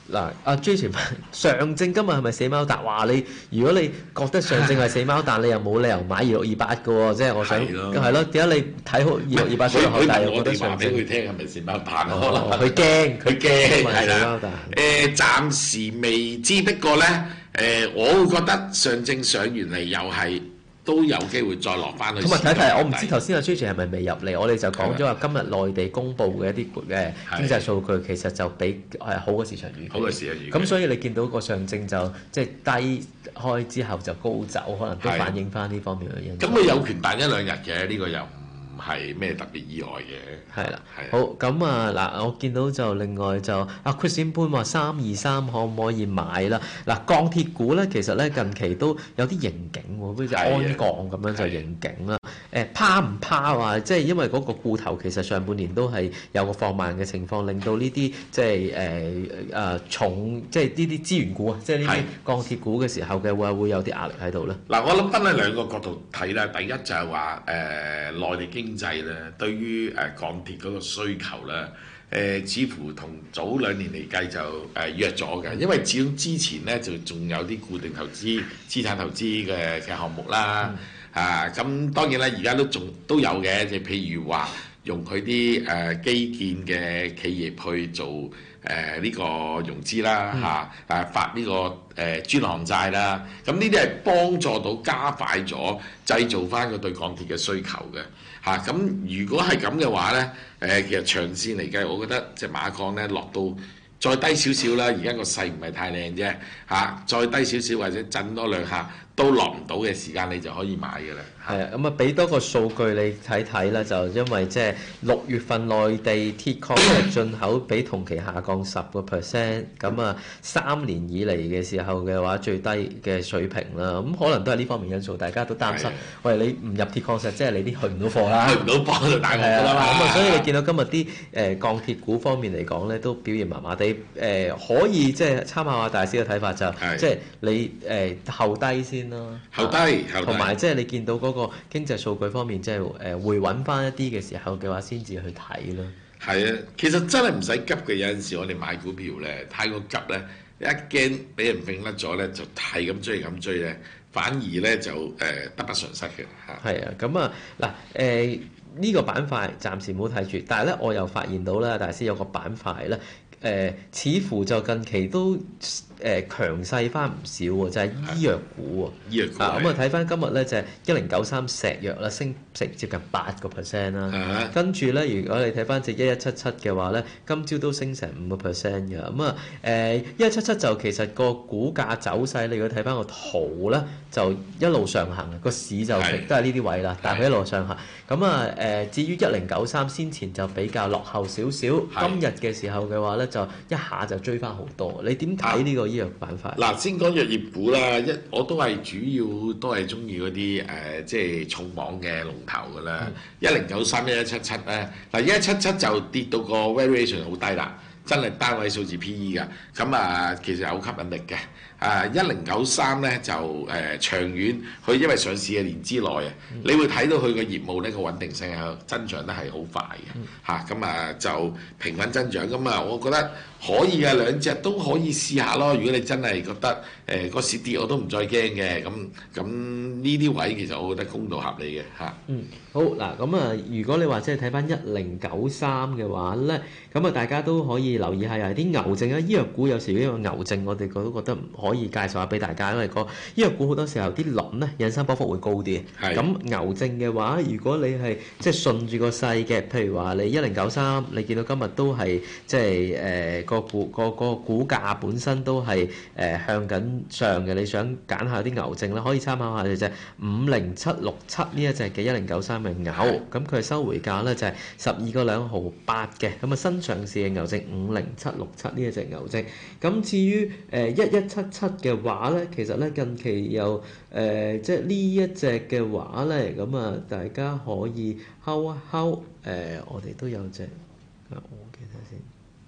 嗱，阿 J 前上證今日係咪死貓彈？話你如果你覺得上證係死貓彈，你又冇理由買二六二八嘅喎，即係我想係咯係咯。點解你睇好二六二八水落口，但係又覺得話上證？ 俾佢聽係咪死貓彈哦咯？ 佢驚， 佢驚係死貓啦。 彈。 誒，暫時未知，不過咧誒，我會覺得上證上完嚟又係。都有機會再落翻去。 咁啊睇睇，我唔知頭先阿 J J 係咪未入嚟，我哋就講咗話今日內地公布嘅一啲嘅經濟數據，其實就比係好過市場預期。 好過市場預期。 咁所以你見到個上證就即係低開之後就高走，可能都反映翻呢方面嘅因素。 咁佢有權彈一兩日嘅，呢個又唔係咩特別意外嘅。 係啦， 係。 好咁啊嗱，我見到就另外就阿 Chris 潘話三二三可唔可以買啦？嗱，鋼鐵股咧其實咧近期都有啲盈警喎，好似安鋼咁樣就盈警啦。誒拋唔拋啊？即係因為嗰個固投其實上半年都係有個放慢嘅情況，令到呢啲即係誒誒重即係呢啲資源股啊，即係呢啲鋼鐵股嘅時候嘅會會有啲壓力喺度咧。 嗱，我諗分喺兩個角度睇啦。第一就係話誒內地經濟咧，對於誒鋼鐵嗰個需求咧，誒、呃、似乎同早兩年嚟計就誒、呃、弱咗嘅，因為始終之前咧就仲有啲固定投資、資產投資嘅嘅項目啦。嗯啊，咁當然啦，而家都仲都有嘅，就譬如話用佢啲誒基建嘅企業去做誒呢、呃這個融資啦，嚇、嗯，誒發呢、這個誒、呃、專項債啦，咁呢啲係幫助到加快咗製造翻個對鋼鐵嘅需求嘅，嚇、啊，咁如果係咁嘅話咧，誒、呃、其實長線嚟計，我覺得隻馬鋼咧落到再低少少啦，而家個勢唔係太靚啫，嚇、啊，再低少少或者震多兩下。都落唔到嘅時間，你就可以買嘅啦。 係啊，咁啊俾多個數據你睇睇啦，就因為即係六月份內地鐵礦石進口比同期下降十個 percent，咁啊三年以嚟嘅時候嘅話最低嘅水平啦。咁可能都係呢方面因素，大家都擔心。喂，你唔入鐵礦石，即係你啲去唔到貨啦， 去唔到貨就大鑊㗎啦嘛。 咁啊，所以你見到今日啲誒鋼鐵股方面嚟講咧，都表現麻麻地。誒、呃、可以即係參考下大師嘅睇法就，即係你誒、呃、後低先。 後低，後低， 同埋即係你見到嗰個經濟數據方面，即係誒回穩翻一啲嘅時候嘅話，先至去睇咯。 係啊，其實真係唔使急嘅。有陣時我哋買股票咧，太過急咧，一驚俾人揈甩咗咧，就係咁追咁追咧，反而咧就誒、呃、得不償失嘅嚇。係啊，咁啊嗱誒呢個板塊暫時唔好睇住，但係咧我又發現到咧，大師有個板塊咧誒、呃，似乎就近期都。誒、呃、強勢翻唔少喎，就係、是、醫藥股喎。 醫藥股啊，咁啊睇翻今日咧就係一零九三石藥啦，升成接近八個 percent 啦。 啊、 跟住咧，如果你睇翻隻一一七七嘅話咧，今朝都升成五個 percent 嘅。咁啊誒一一七七就其實個股價走勢，你如果睇翻個圖咧，就一路上行，個市就都係呢啲位啦，但係佢一路上行。咁啊誒，至於一零九三先前就比較落後少少，今日嘅時候嘅話咧，就一下就追翻好多。你點睇呢個醫藥板塊？ 嗱、啊，先講藥業股啦，一我都係主要都係中意嗰啲誒，即係重磅嘅龍頭㗎啦。一零九三一一七七咧，嗱一一七七就跌到個 variation 好低啦，真係單位數字 P E 㗎。咁啊，其實有吸引力嘅。啊，一零九三咧就誒、呃、長遠，佢因為上市嘅年之內啊，嗯、你會睇到佢個業務呢個穩定性係增長得係好快嘅嚇，咁、嗯、啊就平穩增長咁啊，我覺得可以嘅，兩隻都可以試下咯。如果你真係覺得誒個市跌我都唔再驚嘅，咁咁呢啲位其實我覺得公道合理嘅嚇。啊、 嗯，好嗱，咁啊，如果你話即係睇翻一零九三嘅話咧，咁啊大家都可以留意下，有啲牛證啊，醫藥股有時呢個牛證我哋都覺得唔可。可以介紹下俾大家，因為個醫藥股好多時候啲輪咧引伸波幅會高啲。咁的牛證嘅話，如果你係即係順住個勢嘅，譬如話你一零九三，你見到今日都係即係誒個股個個股價本身都係誒、呃、向緊上嘅，你想揀下啲牛證咧，可以參考下嘅啫。五零七六七呢一隻嘅一零九三嘅牛，咁佢收回價咧就係十二個兩毫八嘅，咁啊新上市嘅牛證五零七六七呢一隻牛證。咁至於誒一一七七嘅話咧，其實咧近期又誒、呃、即係呢一隻嘅話咧，咁啊大家可以睺一睺誒、呃，我哋都有隻啊，我記得先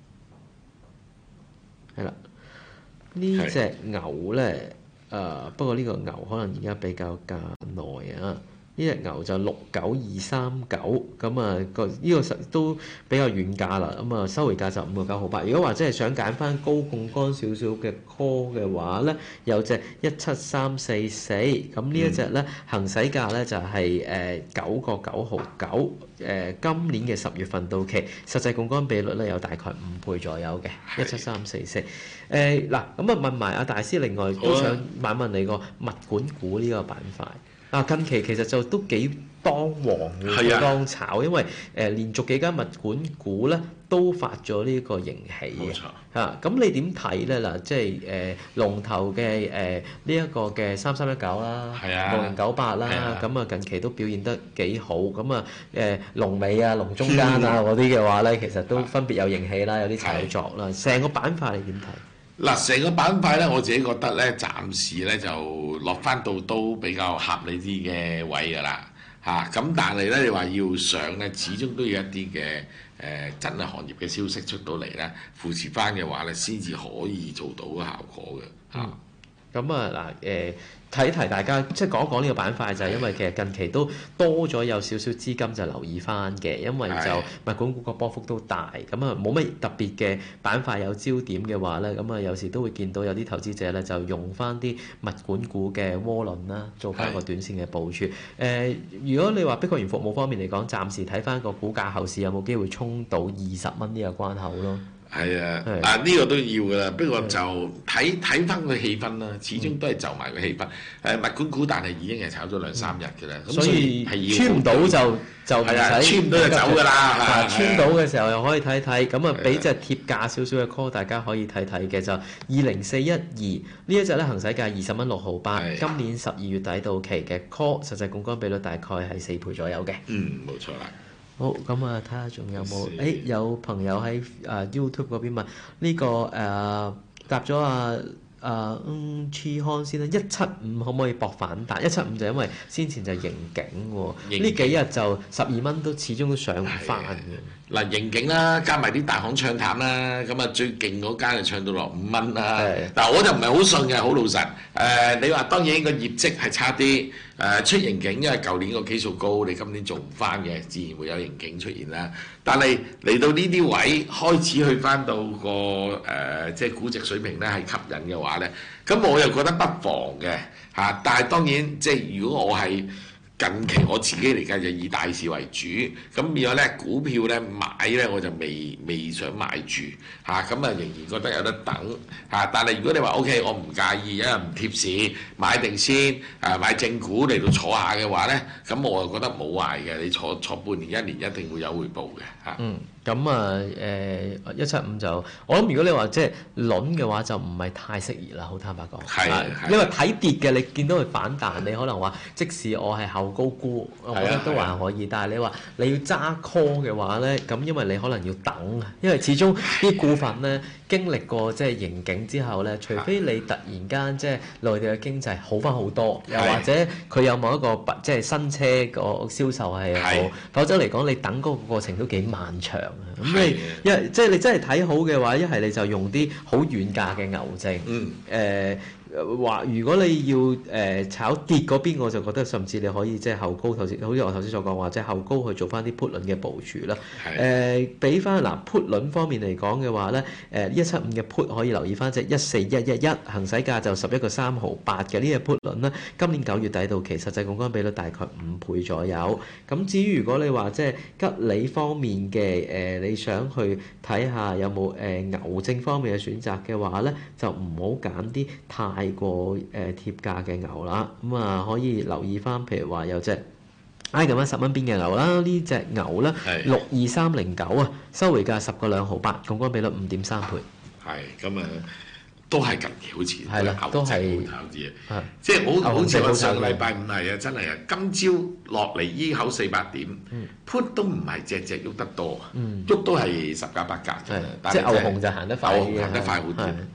係啦，呢隻牛咧誒、呃，不過呢個牛可能而家比較價耐啊， 呢隻牛就六九二三九，咁啊個呢個實都比較遠價啦，咁啊收回價就五個九毫八。如果話真係想揀翻高槓桿少少嘅 call 嘅話咧，有隻一七三四四，咁呢一隻咧行使價咧就係誒九個九毫九，誒今年嘅十月份到期，實際槓桿比率咧有大概五倍左右嘅一七三四四。誒嗱，咁啊問埋阿大師，另外都想問問你個物管股呢個板塊。啊，近期其實就都幾當旺嘅，當炒，因為誒、呃、連續幾間物管股咧都發咗呢個盈喜嘅，嚇咁、啊、你點睇咧？嗱，即係誒、呃、龍頭嘅誒呢一個嘅三三一九啦，六零九八啦，咁啊近期都表現得幾好，咁啊誒龍尾啊、龍中間啊嗰啲嘅話咧，其實都分別有盈喜啦，有啲炒作啦，成個板塊你點睇？ 嗱，成個板塊咧，我自己覺得咧，暫時咧就落翻到都比較合理啲嘅位㗎啦，嚇、啊、咁但係咧，你話要上咧，始終都要一啲嘅誒真係行業嘅消息出到嚟咧，扶持翻嘅話咧，先至可以做到個效果嘅嚇。咁啊嗱誒。提提大家，即係講一講呢個板塊，就係因為其實近期都多咗有少少資金就留意翻嘅，因為就物管股個波幅都大，咁啊冇乜特別嘅板塊有焦點嘅話咧，咁啊有時都會見到有啲投資者咧就用翻啲物管股嘅窩輪啦，做翻個短線嘅部署。誒、呃，如果你話碧桂園服務方面嚟講，暫時睇翻個股價後市有冇機會衝到二十蚊呢個關口咯？ 係啊，啊呢、這個都要㗎啦，不過就睇睇翻個氣氛啦，始終都係就埋個氣氛。誒、嗯、物管股，但係已經係炒咗兩三日㗎啦，咁、嗯、所以係要穿唔到就就唔使穿唔到就走㗎啦。穿到嘅時候又可以睇睇，咁啊俾隻貼價少少嘅 call，大家可以睇睇嘅就二零四一二呢一隻咧行使價二十蚊六毫八，今年十二月底到期嘅 call， 實際槓桿比率大概係四倍左右嘅。 嗯，冇錯啦。 好，咁啊，睇下仲有冇？誒、欸，有朋友喺誒、uh, YouTube 嗰邊問呢、這個誒、uh, 答咗啊啊嗯 Chi Han 先啦，一七五可唔可以搏反彈？一七五就因為先前就盈警喎，呢幾日就十二蚊都始終都上唔翻嘅。 嗱，盈警啦，加埋啲大行唱淡啦，咁啊最勁嗰間就唱到落五蚊啦。但係我就唔係好信嘅，好老實。誒、呃，你話當然個業績係差啲，誒、呃、出盈警，因為舊年個基數高，你今年做唔翻嘅，自然會有盈警出現啦。但係嚟到呢啲位開始去翻到個誒、呃，即係估值水平咧係吸引嘅話咧，咁我又覺得不妨嘅嚇、啊。但係當然即係如果我係近期我自己嚟計就以大市為主，咁變咗咧股票咧買咧我就未未想買住嚇，咁啊仍然覺得有得等嚇、啊。但係如果你話 O K，我唔介意，因為唔貼市買定先，誒買正股嚟到坐下嘅話咧，咁我就覺得冇壞嘅。你坐坐半年一年一定會有回報嘅嚇。 嗯。咁啊誒一七五就，我諗如果你話即係輪嘅話，就唔係太適宜啦。好坦白講， 係你話睇跌嘅，你見到佢反彈，你可能話即使我係後高估，我覺得都還可以。但係你話你要揸 call 嘅話咧，咁因為你可能要等，因為始終啲股份咧經歷過即係盈警之後咧，除非你突然間即係內地嘅經濟好翻好多，又或者佢有某一個即係新車個銷售係好，否則嚟講你等嗰個過程都幾漫長。咁你一即係你真係睇好嘅話，一係你就用啲好遠價嘅牛證，誒、嗯。話、呃、如果你要誒、呃、炒跌嗰邊，我就覺得甚至你可以即係後高頭先，好似我頭先所講話，即係後高去做翻啲 put 輪嘅部署啦。誒俾翻嗱 put 輪方面嚟講嘅話咧，誒一七五嘅 put 可以留意翻隻一四一一一，行使價就十一個三毫八嘅呢隻 put 輪咧，今年九月底到期，實際槓桿比率大概五倍左右。咁至於如果你話即係吉利方面嘅誒、呃，你想去睇下有冇誒、呃、牛證方面嘅選擇嘅話咧，就唔好揀啲太太過誒貼價嘅牛啦，咁啊可以留意翻，譬如話有隻挨近翻十蚊邊嘅牛啦，呢隻牛咧六二三零九啊，收回價十個兩毫八，槓桿比率五點三倍。 係咁啊，都係近期好似係啦，都係好炒啲啊，即係好好似我上個禮拜五係啊，真係啊，今朝落嚟依口四百點 ，put 都唔係隻隻喐得多，喐都係十格八格嘅， 即係牛熊就行得快， 牛熊行得快好啲嚇。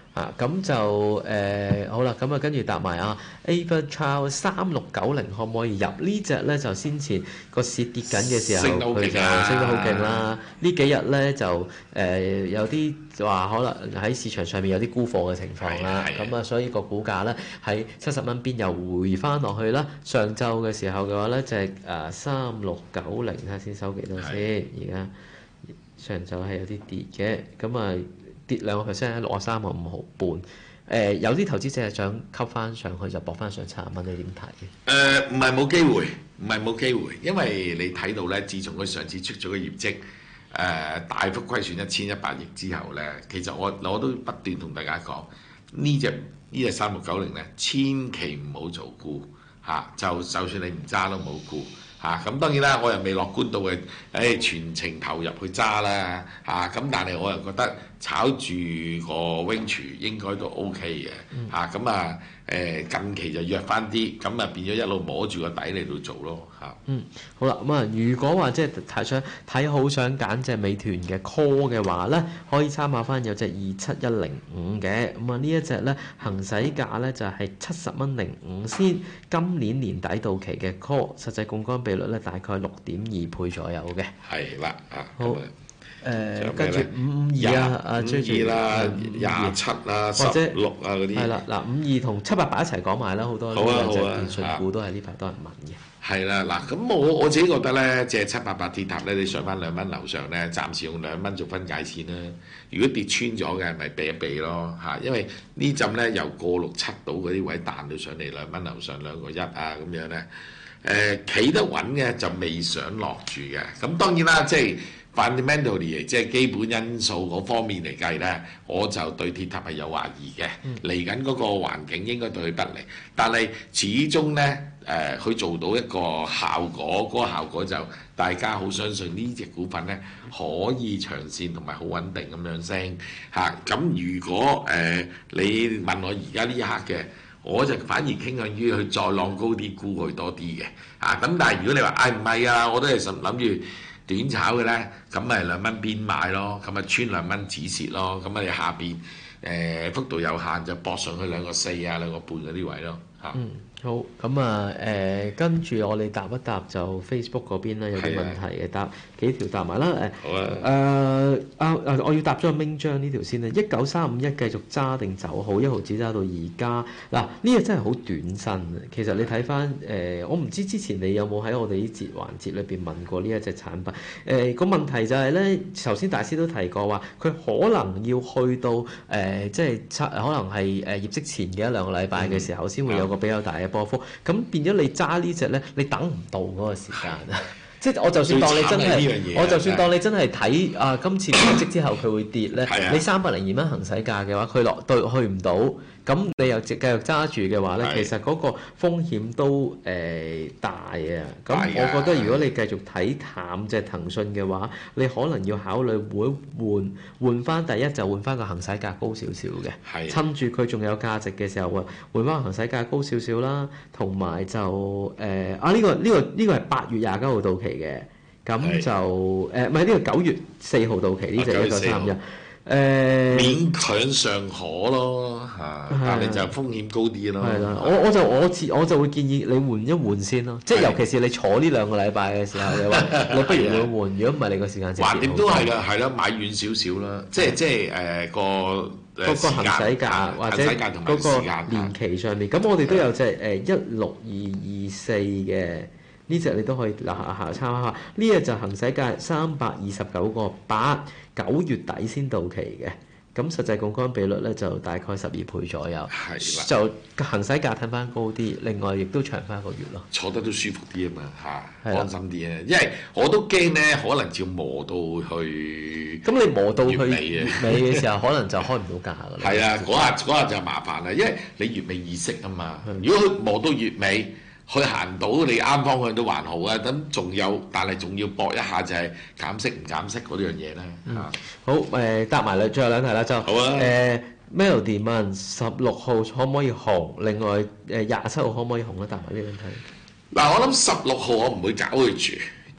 啊，咁就誒、呃、好啦，咁啊跟住答埋啊 Ava Child 三六九零可唔可以入呢隻咧？就先前個市跌緊嘅時候， 升得好佢就勁啊升得好勁啦。呢幾日咧就誒、呃、有啲話可能喺市場上面有啲沽貨嘅情況啦。咁啊，所以個股價咧喺七十蚊邊又回翻落去啦。上晝嘅時候嘅話咧，就係誒三六九零，睇下先收幾多先。而家上晝係有啲跌嘅，咁啊。跌兩個 percent 喺六十三個五毫半，誒、呃、有啲投資者係想吸翻上去就搏翻上七十蚊，你點睇？ 誒唔係冇機會，唔係冇機會，因為你睇到咧，自從佢上次出咗個業績，誒、呃、大幅虧損一千一百億之後咧，其實我我都不斷同大家講，呢隻呢隻三六九零咧，千祈唔好做沽嚇、啊，就就算你唔揸都冇沽。嚇咁、啊、當然啦，我又未樂觀到嘅，誒、哎、全程投入去揸啦嚇咁，但係我又覺得炒住個 range 應該都 OK 嘅嚇咁啊誒近期就弱翻啲，咁啊變咗一路摸住個底嚟到做咯嚇。啊、 嗯，好啦，咁啊如果話即係睇想睇好想揀隻美團嘅 call 嘅話咧，可以參考翻有隻二七一零五嘅，咁啊呢一隻咧行使價咧就係七十蚊零五先，今年年底到期嘅 call， 實際槓桿比率咧大概六點二倍左右嘅。 係啦啊， 好誒，跟住五五二啊，啊追住啦，廿七啊，十六啊嗰啲。係啦，嗱五二同七八八一齊講埋啦，好多呢兩隻電訊股都係呢排多人問嘅。 係啦，嗱咁我我自己覺得咧，即係七八八鐵塔咧，你上翻兩蚊樓上咧，暫時用兩蚊做分界線啦。如果跌穿咗嘅，咪避一避咯嚇，因為呢陣咧由過六七到嗰啲位彈到上嚟兩蚊樓上兩個一啊咁樣咧。誒企、呃、得穩嘅就未想落住嘅，咁當然啦，即係 fundamentally 即係基本因素嗰方面嚟計咧，我就對鐵塔係有懷疑嘅。嚟緊嗰個環境應該對佢不利，但係始終咧誒，佢、呃、做到一個效果，嗰、那個效果就大家好相信呢隻股份咧可以長線同埋好穩定咁樣升嚇。咁、啊、如果誒、呃、你問我而家呢一刻嘅，我就反而傾向於去再浪高啲沽佢多啲嘅，啊咁但係如果你話唉唔係啊，我都係諗住短炒嘅咧，咁咪兩蚊邊買咯，咁咪穿兩蚊止蝕咯，咁咪下邊誒、呃、幅度有限就搏上去兩個四啊兩個半嗰啲位咯嚇。 嗯，好，咁啊誒跟住我哋答一答就 Facebook 嗰邊啦，有啲問題嘅答幾條答埋啦誒。 好啊。 誒啊誒，我要答咗個明章呢條先啦，一九三五一繼續揸定走好，一毫子揸到而家。嗱呢個真係好短身啊！其實你睇翻誒，我唔知之前你有冇喺我哋啲節環節裏邊問過呢一隻產品。誒、呃、個問題就係咧，頭先大師都提過話，佢可能要去到誒、呃、即係測可能係誒業績前嘅一兩個禮拜嘅時候，先會有個比較大嘅波幅。咁、嗯、變咗你揸呢隻咧，你等唔到嗰個時間啊！即係我就算當你真係，我就算當你真係睇啊今次業績之後佢會跌咧，你三百零二蚊行使價嘅話，佢落對去唔到，咁你又繼續揸住嘅話咧，其實嗰個風險都誒、呃、大啊。咁我覺得如果你繼續睇淡隻騰訊嘅話，你可能要考慮會換換翻第一就換翻個行使價高少少嘅，趁住佢仲有價值嘅時候換換翻個行使價高少少啦，同埋就誒、呃、啊呢、呢個呢、呢個呢、呢個係八月廿九號到期嘅，咁就誒唔係呢個九月四號到期呢隻一個三一。誒、呃、 勉強尚可咯嚇，但係就風險高啲咯。 係啦，我我就我自我就會建議你換一換先咯，即係尤其是你坐呢兩個禮拜嘅時候嘅話，你不如你換。如果唔係你個時間就橫掂都係㗎，係啦，買遠少少啦，即係即係誒個嗰個行使價或者嗰個年期上面。咁我哋都有隻誒一六二二四嘅。呢隻你都可以嗱下下參考下，呢隻就行使價三百二十九個八，九月底先到期嘅，咁實際槓桿比率咧就大概十二倍左右， 係就行使價睇翻高啲，另外亦都長翻一個月咯， 坐得都舒服啲啊嘛嚇，安心啲啊，因為我都驚咧，可能要磨到去， 咁你磨到去月尾嘅時候，可能就開唔到價噶啦。 係啊，嗰日嗰日就麻煩啦，因為你月尾意識啊嘛，如果佢磨到月尾。佢行到你啱方向都還好啊，咁仲有，但係仲要搏一下就係減息唔減息嗰樣嘢咧。嗯， 好誒，答埋啦，最後兩題啦就。好啊。誒 Melody 問十六號可唔可以紅？另外誒廿七號可唔可以紅咧？答埋呢兩題。 嗱，我諗十六號我唔會搞佢住，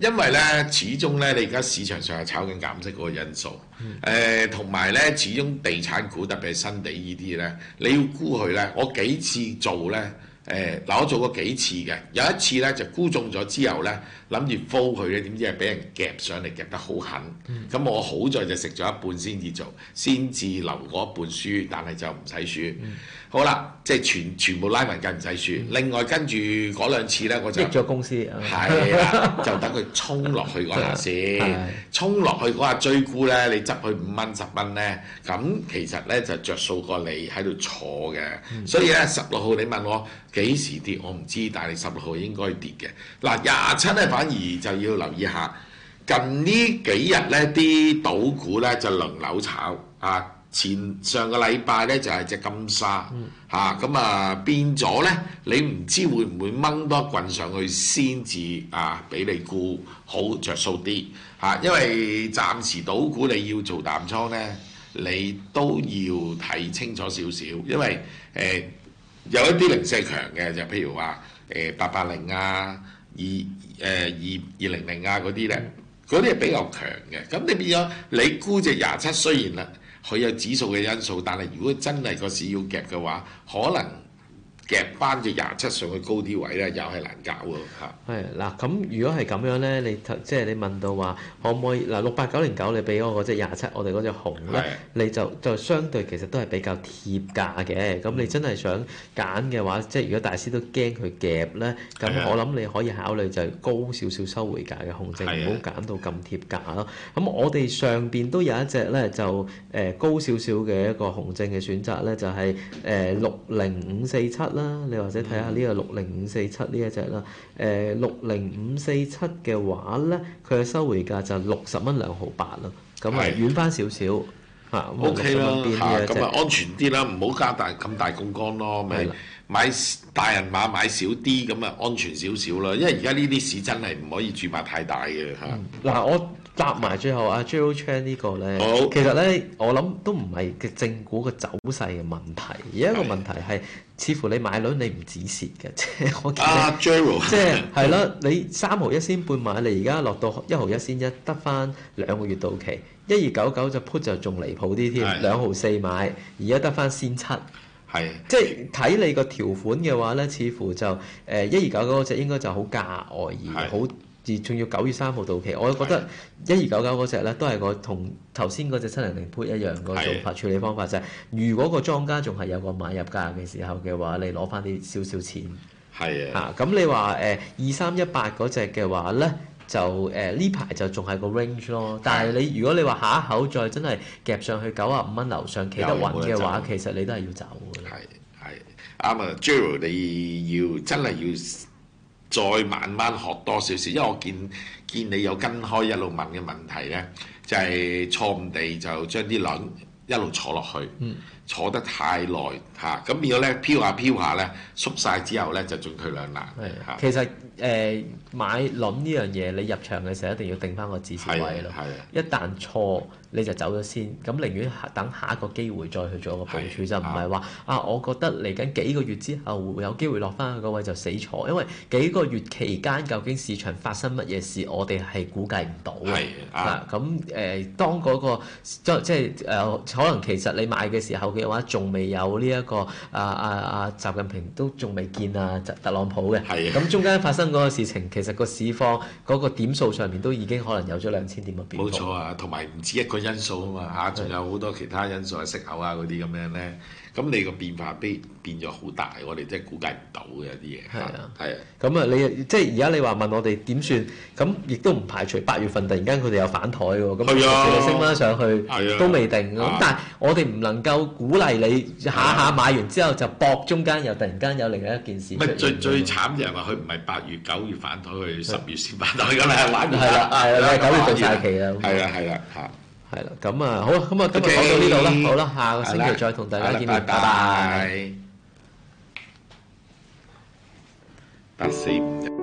因為咧始終咧你而家市場上係炒緊減息嗰個因素，誒同埋咧始終地產股特別係新地呢啲咧，你要估佢咧，我幾次做咧。誒嗱、呃，我做過幾次嘅，有一次咧就估中咗之後咧，諗住 follow 佢咧，點知係俾人夾上嚟，夾得好狠。咁、嗯、我好在就食咗一半先至做，先至留嗰一半輸，但係就唔使輸。嗯、好啦，即係全全部拉埋計唔使輸。嗯、另外跟住嗰兩次咧，我就益咗公司。 係啦，就等佢衝落去嗰下先，衝落去嗰下追沽咧，你執佢五蚊十蚊咧，咁其實咧就着數過你喺度坐嘅。嗯、所以咧十六號你問我。幾時跌我唔知，但係十六號應該跌嘅。嗱廿七咧反而就要留意下，近呢幾日咧啲賭股咧就輪流炒啊。前上個禮拜咧就係、是、隻金沙嚇，咁、嗯、啊變咗咧，你唔知會唔會掹多棍上去先至啊俾你估好着數啲嚇，因為暫時賭股你要做淡倉咧，你都要睇清楚少少，因為誒。呃有一啲零舍強嘅，就譬如話誒八八零啊、二誒二二零零啊嗰啲咧，嗰啲係比較強嘅。咁你變咗你估隻廿七，雖然啦，佢有指數嘅因素，但係如果真係個市要夾嘅話，可能夾翻隻廿七上去高啲位咧，又係難搞喎嚇。 係嗱，咁如果係咁樣咧，你即係你問到話可唔可以嗱六八九零九你俾我嗰隻廿七，我哋嗰隻紅咧，的你就就相對其實都係比較貼價嘅。咁你真係想揀嘅話，即係如果大師都驚佢夾咧，咁的我諗你可以考慮就係高少少收回價嘅紅證，唔好揀到咁貼價咯。咁我哋上邊都有一隻咧，就誒高少少嘅一個紅證嘅選擇咧，就係誒六零五四七啦。你或者睇下呢個六零五四七呢一隻啦，誒六零五四七嘅話咧，佢嘅收回價就六十蚊兩毫八咯，咁啊遠翻少少嚇 ，O K 啦嚇，咁啊安全啲啦，唔好加大咁大槓桿咯，咪買大人馬買少啲，咁啊安全少少啦，因為而家呢啲市真係唔可以注碼太大嘅嚇。 嗱我。搭埋最後阿 Gerald Chan 呢個咧，好其實咧我諗都唔係嘅正股嘅走勢嘅問題，而一個問題係的似乎你買輪你唔止蝕嘅，即係我見啊 Gerald 即係係啦，你三毫一仙半買，你而家落到一毫一仙一，得翻兩個月到期，一二九九就 put 就仲離譜啲添，兩的毫四買，而家得翻仙七。係，是即係睇你個條款嘅話咧，似乎就誒一二九九嗰隻應該就好價外而好，而仲要九月三號到期，我覺得一二九九嗰隻咧都係個同頭先嗰隻七零零 put 一樣個做法是處理方法就係、是，如果個莊家仲係有個買入價嘅時候嘅話，你攞翻啲少少錢。係啊，嚇咁、啊、你話誒二三一八嗰隻嘅話咧？就誒呢排就仲係個 range 咯，但係你如果你話下一口再真係夾上去九啊五蚊樓上企得穩嘅話，其實你都係要走嘅。 係係啱啊 Gerald 你要真係要再慢慢學多少少，因為我見見你有跟開一路問嘅問題咧，就係、是、錯誤地就將啲輪一路坐落去，嗯、坐得太耐嚇，咁變咗咧飄下飄下咧縮晒之後咧就進退兩難。係嚇， 其實誒、呃、買輪呢樣嘢，你入場嘅時候一定要定翻個止蝕位咯。一旦錯你就走咗先，咁寧願等下一個機會再去做一個部署，就唔係話啊，我覺得嚟緊幾個月之後會有機會落翻去嗰位就死坐，因為幾個月期間究竟市場發生乜嘢事，我哋係估計唔到嘅。嗱咁誒，當嗰、嗰個即即係誒、呃，可能其實你買嘅時候嘅話，仲未有呢、這、一個啊啊啊習近平都仲未見啊特朗普嘅。係咁中間發生嗰個事情，其實個市況嗰個點數上面都已經可能有咗兩千點嘅變動。冇錯啊，同埋唔止一個因素啊嘛嚇，仲有好多其他因素啊，息口啊嗰啲咁樣咧，咁你個變化變變咗好大，我哋真係估計唔到嘅有啲嘢。係啊，係啊。咁啊，你即係而家你話問我哋點算？咁亦都唔排除八月份突然間佢哋又反台喎，咁佢升翻上去都未定。咁但係我哋唔能夠鼓勵你下下買完之後就搏中間又突然間有另外一件事。 乜最最慘就係話佢唔係八月九月反台，佢十月先反台㗎啦，玩完係啦，係啦，九月到曬期啦。 係啊，係啦，嚇。係啦，咁啊，好啦，咁啊，今日講到呢度啦，好啦，下個星期再同大家見面，拜拜。 結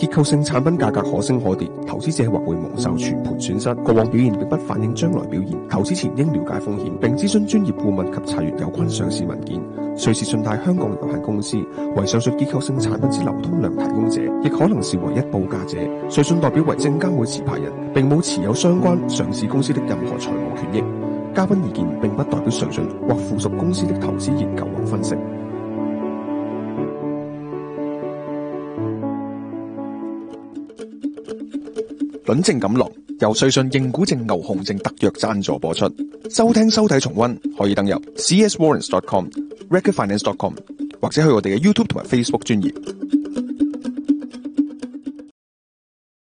結構性產品價格可升可跌，投資者或會蒙受全盤損失。過往表現並不反映將來表現，投資前應了解風險，並諮詢專業顧問及查閱有關上市文件。瑞士信貸香港有限公司為上述結構性產品之流通量提供者，亦可能是唯一報價者。瑞信代表為證監會持牌人，並冇持有相關上市公司的任何財務權益。嘉賓意見並不代表瑞信或附屬公司的投資研究或分析。輪證錦囊由瑞信認股證牛熊證特約贊助播出。收聽收睇重溫可以登入 c s warrants dot com、recordfinance dot com 或者去我哋嘅 YouTube 同埋 Facebook 專頁。